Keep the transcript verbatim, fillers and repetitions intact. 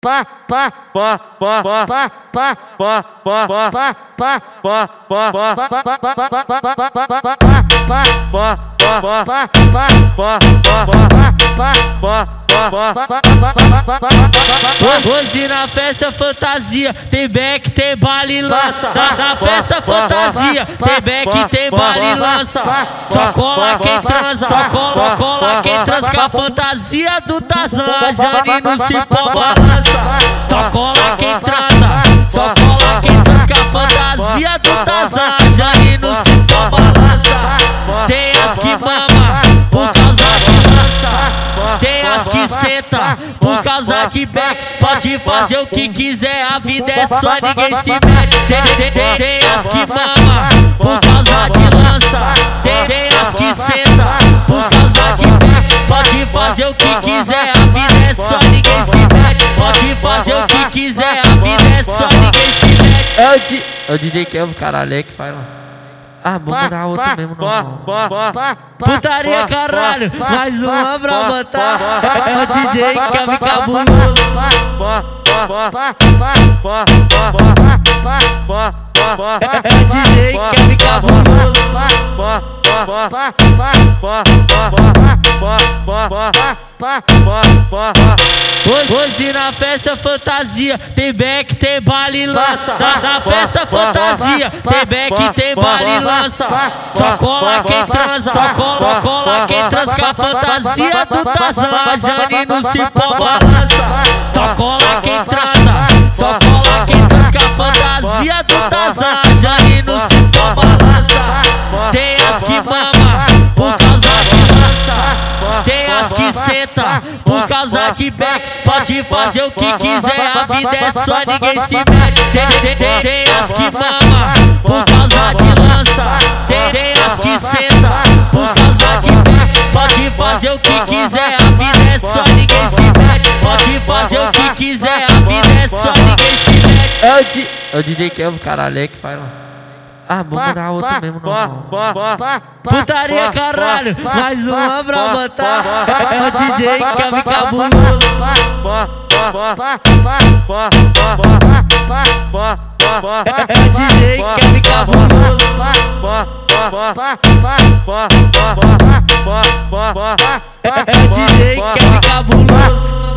pá, pá, pá, pá, pá, pá, pá, pá, pá, pá, pá, pá, pá, hoje na festa fantasia tem beck, tem baile e lança. Na festa fantasia tem beck, tem baile e lança. Só cola quem transa, só cola, só cola quem transa com a fantasia do Tarzan. Jane no cipó balança. Só cola quem transa, só cola quem transa com a fantasia do Tarzan. Jane no cipó balança. Tem as que mama por causa de lança, tem as que senta por causa de beck. Pode fazer o que quiser, a vida é só, ninguém se mete. Tem, tem, tem, tem as que mama por causa de lança, tem, tem as que senta por causa de beck. Pode fazer o que quiser, a vida é só, ninguém se mete. Pode fazer o que quiser, a vida é só, ninguém se mete. É o, D... é o D J Kelvin, caralho, é que faz lá. Ah, vamos mandar outro mesmo, não. Putaria, caralho, mais uma pra botar. É o D J Kelvin cabuloso. É o D J Kelvin cabuloso. Hoje na festa fantasia tem beck, tem baile e lança. Na festa fantasia tem beck, tem baile e lança. Só cola quem transa, só cola, só cola quem transa com a fantasia do Tarzan. Jane no cipó balança. Só cola quem transa, só cola quem transa com a fantasia do Tarzan. Jane no cipó balança. Tem as que mama por causa de lança, tem as que senta por causa de beck. Pode fazer o que quiser, a vida é só, ninguém se mete. Tem, tem, tem, tem as que mama por causa de lança, tem, tem as que senta por causa de beck. Pode fazer o que quiser, a vida é só, ninguém se mete. Pode fazer o que quiser, a vida é só, ninguém se mete. É o, D... é o D J Kelvin, caralho, é que faz lá. Ah, vamos mandar outro mesmo, não. Putaria, caralho, mais uma pra botar. É o D J Kelvin cabuloso. É o D J Kelvin cabuloso. É o D J Kelvin cabuloso.